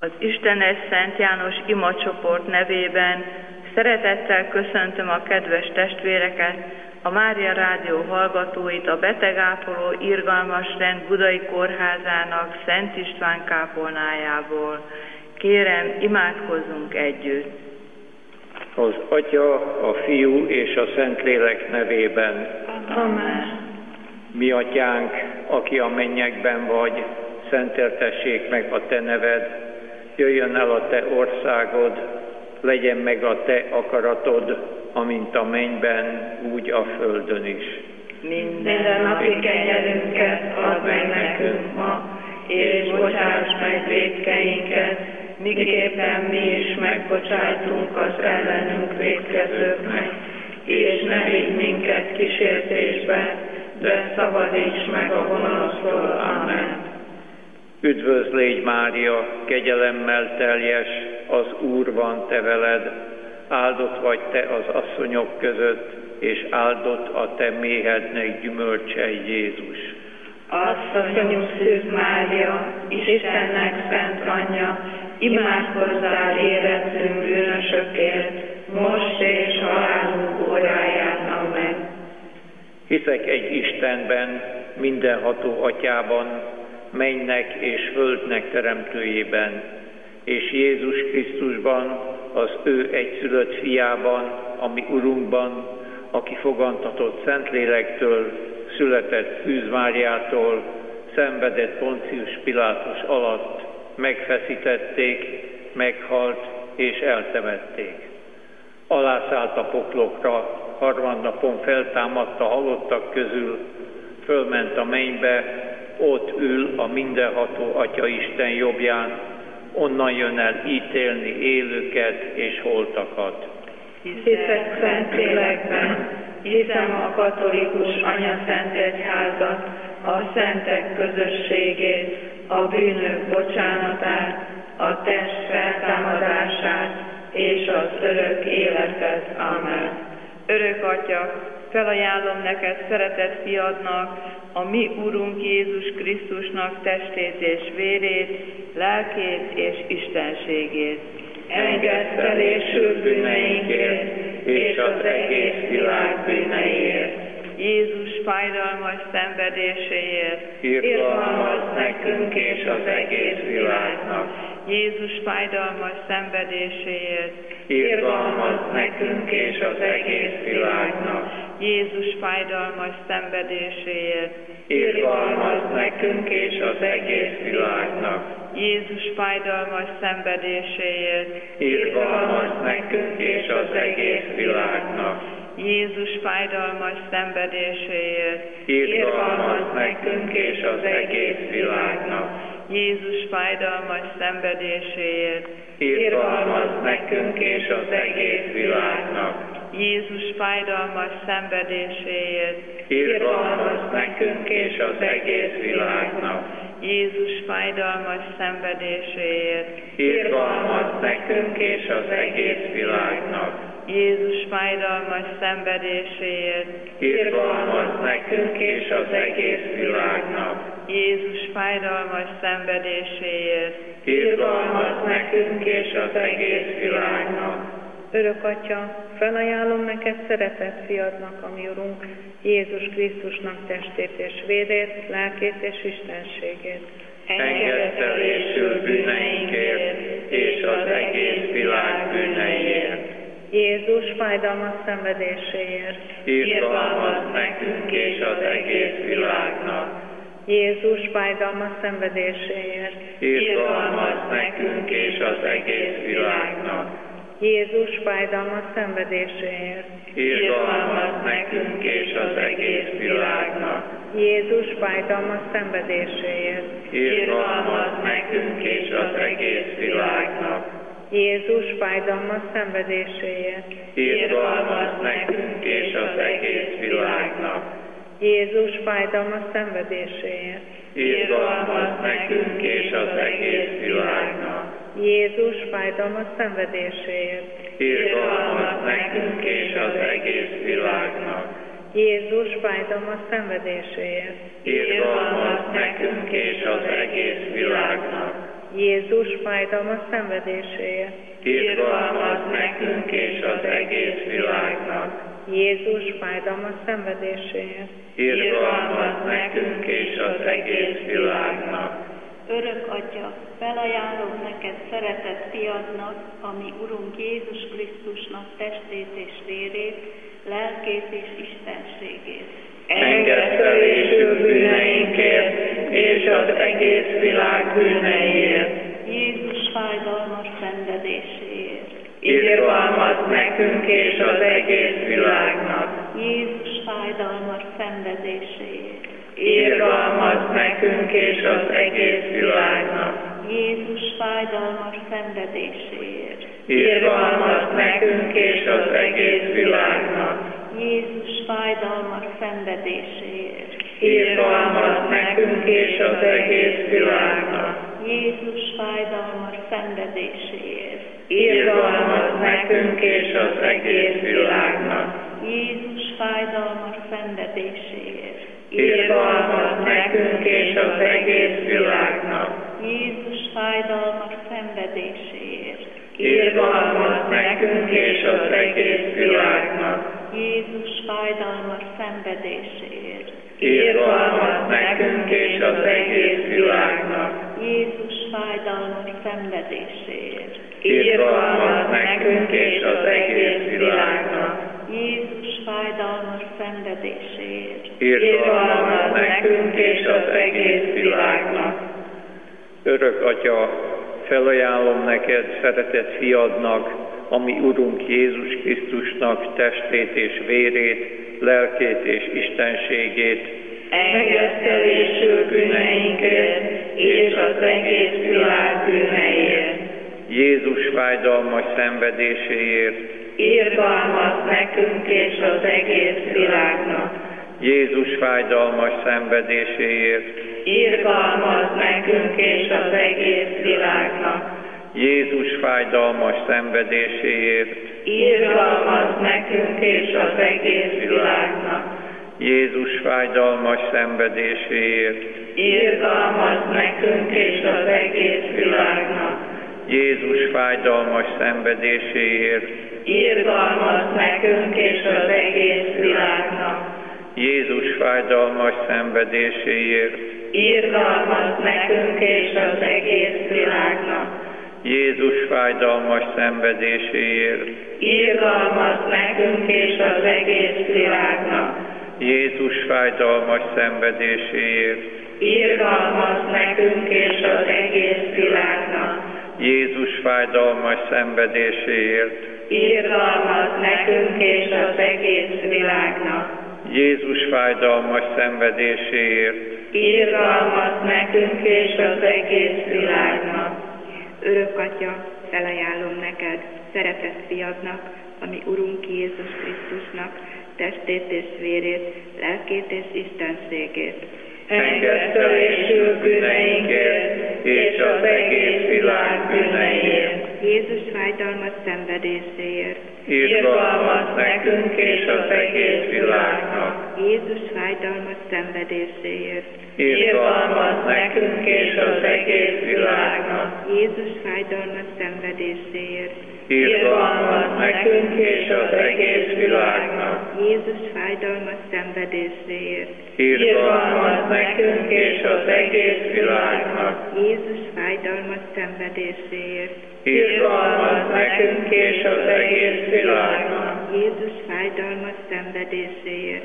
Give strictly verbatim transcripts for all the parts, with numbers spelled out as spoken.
Az Istenes Szent János imacsoport nevében szeretettel köszöntöm a kedves testvéreket, a Mária Rádió hallgatóit a Betegápoló Irgalmas Rend Budai Kórházának Szent István kápolnájából. Kérem, imádkozzunk együtt. Az Atya, a Fiú és a Szentlélek nevében. Amen. Mi Atyánk, aki a mennyekben vagy, szenteltessék meg a Te neved, jöjjön el a Te országod, legyen meg a Te akaratod, amint a mennyben, úgy a földön is. Minden napi kenyerünket add meg nekünk ma, és bocsáss meg vétkeinket, miképpen mi is megbocsájtunk az ellenünk vétkezőknek, és ne vigy minket kísértésbe, de szabadíts meg a gonosztól. Amen. Üdvözl légy, Mária, kegyelemmel teljes, az Úr van te veled, áldott vagy te az asszonyok között, és áldott a te méhednek gyümölcse, Jézus. Azt köszönjük, Szűz Mária, Istennek szent anyja, imádkozzál érettünk bűnösökért, most és halálunk óráján. Amen. Hiszek egy Istenben, mindenható Atyában, mennynek és földnek teremtőjében, és Jézus Krisztusban, az ő egyszülött fiában, a mi Urunkban, aki fogantatott Szentlélektől, született Szűz Máriától, szenvedett Poncius Pilátus alatt, megfeszítették, meghalt és eltemették. Alászállt a poklokra, harmadnapon feltámadt a halottak közül, fölment a mennybe, ott ül a mindenható Atya Isten jobbján, onnan jön el ítélni élőket és holtakat. Hiszek Szentlélekben, hiszem a katolikus anyaszent egyházat, a szentek közösségét, a bűnök bocsánatát, a test feltámadását és az örök életet. Amen. Örök Atya, felajánlom neked szeretett fiadnak, a mi Urunk Jézus Krisztusnak testét és vérét, lelkét és istenségét. Engedd felésül bűneinkért, és az egész világ bűneiért. Jézus fájdalmas szenvedéséért, irgalmazz nekünk és az egész világnak. Jézus fájdalmas szenvedéséért, irgalmazz nekünk és az egész világnak. Jézus fájdalmas szenvedéséért, irgalmazz nekünk és az egész világnak. Jézus fájdalmas szenvedéséért, irgalmazz nekünk és az egész világnak. Jézus fájdalmas szenvedéséért, irgalmazz nekünk és az egész világnak. Jézus fájdalmas szenvedéséért, irgalmazz nekünk és az egész világnak. Jézus fájdalmas szenvedéséért, irgalmazz nekünk és az egész világnak. Jézus fájdalmas szenvedéséért, irgalmazz nekünk és az egész világnak. Jézus fájdalmas szenvedéséért, irgalmazz nekünk és az egész világnak. Jézus fájdalmas szenvedéséért, irgalmazz nekünk és az egész világnak. Örök Atya, felajánlom neked szeretett fiadnak, a mi Urunk, Jézus Krisztusnak testét és vérét, lelkét és istenségét. Engedd felésül bűneinkért, és az egész világ bűneiért. Jézus fájdalmas szenvedéséért, irgalmazz nekünk és az egész világnak. Jézus fájdalmas szenvedéséért, irgalmazz nekünk és az egész világnak. Jézus fájdalmas szenvedéséért, irgalmazz nekünk és az egész világnak. Jézus fájdalmas szenvedéséért, irgalmazz nekünk és az egész világnak. Jézus fájdalmas szenvedéséért, irgalmazz nekünk és az egész világnak. Jézus fájdalmas szenvedéséért, irgalmazz nekünk és az egész világnak. Jézus fájdalmas szenvedéséért, irgalmazz nekünk és az egész világnak. Jézus fájdalmas szenvedéséért, irgalmazz nekünk és az egész világnak. Jézus fájdalmas szenvedéséért, irgalmaz nekünk és az egész világnak. Jézus fájdalmas szenvedéséért, irgalmaz nekünk és az egész világnak. Örök Atya, felajánlom neked szeretett fiadnak, ami Urunk Jézus Krisztusnak testét és vérét, lelkét és istenségét. Engedtelésű bűneinkért és az egész világ bűneiért. Jézus fájdalmas szenvedéséért, irgalmaz nekünk és az egész világnak. Jézus fájdalmas szenvedéséért, irgalmaz nekünk és az egész világnak. Jézus fájdalmas szenvedéséért, irgalmaz nekünk és az egész világnak. Jézus fájdalmas szenvedéséért, irgalmaz nekünk és az egész világnak. Jézus fájdalmas szenvedéséért, irgalmaz nekünk és az egész világnak. Jézus fájdalmas szenvedéséért, irgalmaz nekünk és az egész világnak. Jézus fájdalmas szenvedéséért, irgalmaz nekünk és az egész világnak. Jézus fájdalmas szenvedéséért, irgalmaz nekünk és az egész világnak. Jézus fájdalmas szenvedéséért, irgalmaz nekünk és az egész világnak. Jézus fájdalmas szenvedéséért, irgalmaz nekünk és az egész világnak. Örök Atya, felajánlom neked szeretett fiadnak, ami Urunk Jézus Krisztusnak testét és vérét, lelkét és istenségét, engedtelésű bűneinkért és az egész világ bűneiért. Jézus fájdalmas szenvedéséért, irgalmaz nekünk és az egész világnak. Jézus fájdalmas szenvedéséért, irgalmaz nekünk és az egész világnak. Jézus fájdalmas szenvedéséért, irgalmaz nekünk és az egész világnak. Jézus fájdalmas szenvedéséért, irgalmaz nekünk és az egész világnak. Jézus fájdalmas szenvedéséért, irgalmaz nekünk és az egész világnak. Jézus fájdalmas szenvedéséért, irgalmaz nekünk és az egész világnak. Jézus fájdalmas szenvedéséért, irgalmaz nekünk és az egész világnak. Jézus fájdalmas szenvedéséért, irgalmaz nekünk és az egész világnak. Jézus fájdalmas szenvedéséért, irgalmaz nekünk és az egész világnak. Jézus fájdalmas szenvedéséért, irgalmaz nekünk és az egész világnak. Örök Atya, felajánlom neked, szeretett fiadnak, ami Urunk Jézus Krisztusnak testét és vérét, lelkét és istenségét. Engedtelésű bűneinkért és az egész világ bűneiért. Jézus fájdalmas szenvedéséért, irgalmaz nekünk és az egész világnak. Jézus fájdalmas szenvedéséért, irgalmaz nekünk és az egész világnak. Jézus fájdalmas szenvedéséért, irgalmaz nekünk és az egész világnak. Jézus fájdalmas szenvedéséért, irgalmaz nekünk és az egész világnak. Jézus fájdalmas szenvedéséért, irgalmaz nekünk és az egész világnak. Jézus fájdalmas szenvedéséért,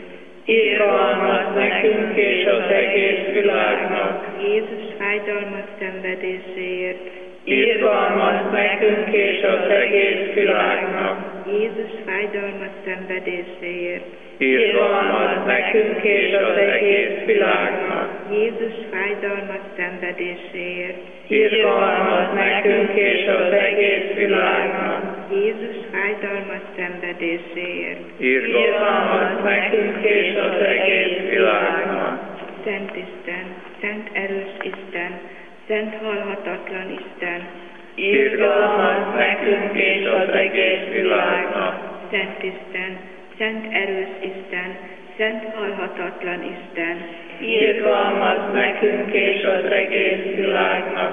irgalmaz nekünk és az egész világnak. Jézus fájdalmas szenvedéséért, irgalmaz nekünk és az egész világnak. Jézus fájdalmas szenvedéséért, irgalmaz nekünk és az egész világnak. Jézus fájdalmas szenvedéséért, irgalmaz nekünk és az egész világnak. Jézus fájdalmas szenvedéséért, irgalmaz nekünk és az egész világnak. Szent Isten, Szent erős Isten, Szent halhatatlan Isten, irgalmaz nekünk és az egész világnak. Szent Isten, Szent erős Isten, Szent halhatatlan Isten, irgalmaz nekünk és az egész világnak.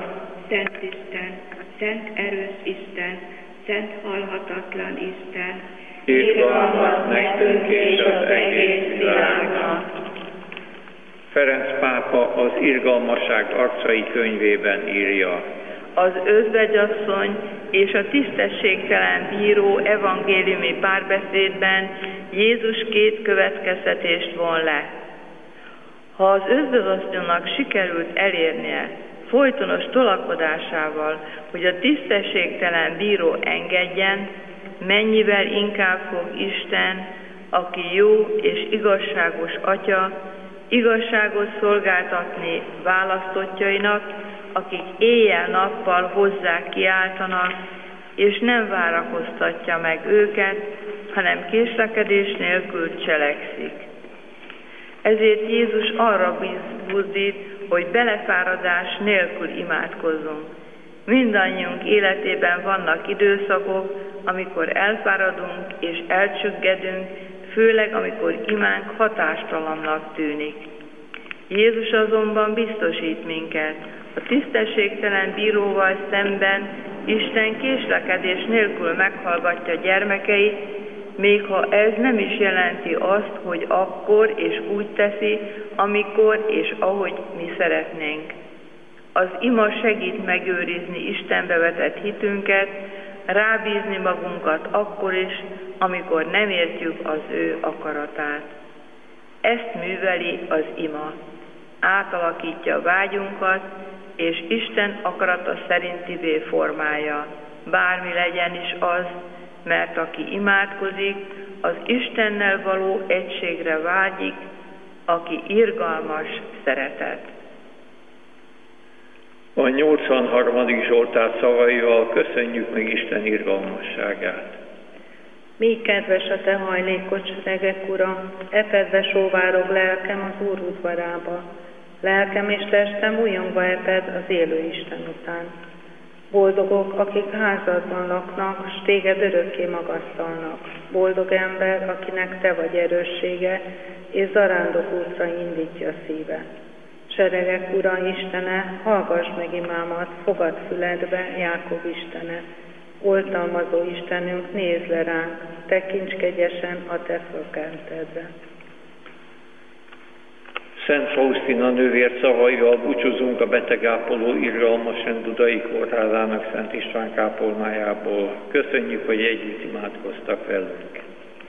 Szent Isten, szent erős Isten, szent halhatatlan Isten, irgalmat nekünk és az egész világnak. Ferenc pápa az Irgalmasság arcai könyvében írja: Az özvegyasszony és a tisztességtelen bíró evangéliumi párbeszédben Jézus két következtetést von le. Ha az özvegyasszonynak sikerült elérnie folytonos tolakodásával, hogy a tisztességtelen bíró engedjen, mennyivel inkább fog Isten, aki jó és igazságos Atya, igazságot szolgáltatni választottjainak, akik éjjel-nappal hozzá kiáltanak, és nem várakoztatja meg őket, hanem késlekedés nélkül cselekszik. Ezért Jézus arra buzdít, hogy belefáradás nélkül imádkozzunk. Mindannyiunk életében vannak időszakok, amikor elfáradunk és elcsüggedünk, főleg amikor imánk hatástalannak tűnik. Jézus azonban biztosít minket, a tisztességtelen bíróval szemben Isten késlekedés nélkül meghallgatja gyermekeit, még ha ez nem is jelenti azt, hogy akkor és úgy teszi, amikor és ahogy mi szeretnénk. Az ima segít megőrizni Istenbe vetett hitünket, rábízni magunkat akkor is, amikor nem értjük az ő akaratát. Ezt műveli az ima. Átalakítja vágyunkat, és Isten akarata szerintivé formálja, bármi legyen is az, mert aki imádkozik, az Istennel való egységre vágyik, aki irgalmas szeretet. A nyolcvanharmadik Zsoltár szavaival köszönjük meg Isten irgalmasságát. Még kedves a te hajlékos seregek, Ura, epedve sóvárog lelkem az Úr udvarába. Lelkem és testem újongva eped az élő Isten után. Boldogok, akik házadban laknak, s téged örökké magasztalnak. Boldog ember, akinek te vagy erőssége, és zarándok útra indítja szíve. Seregek Ura, Istene, hallgass meg imámat, fogad füledbe, Jákob Istene. Oltalmazó Istenünk, nézz le ránk, tekints kegyesen a te fölkeltedre. Szent Faustina nővér szavaival búcsúzunk a betegápoló irgalmas rend Dudai kórházának Szent István kápolnájából. Köszönjük, hogy együtt imádkoztak velünk.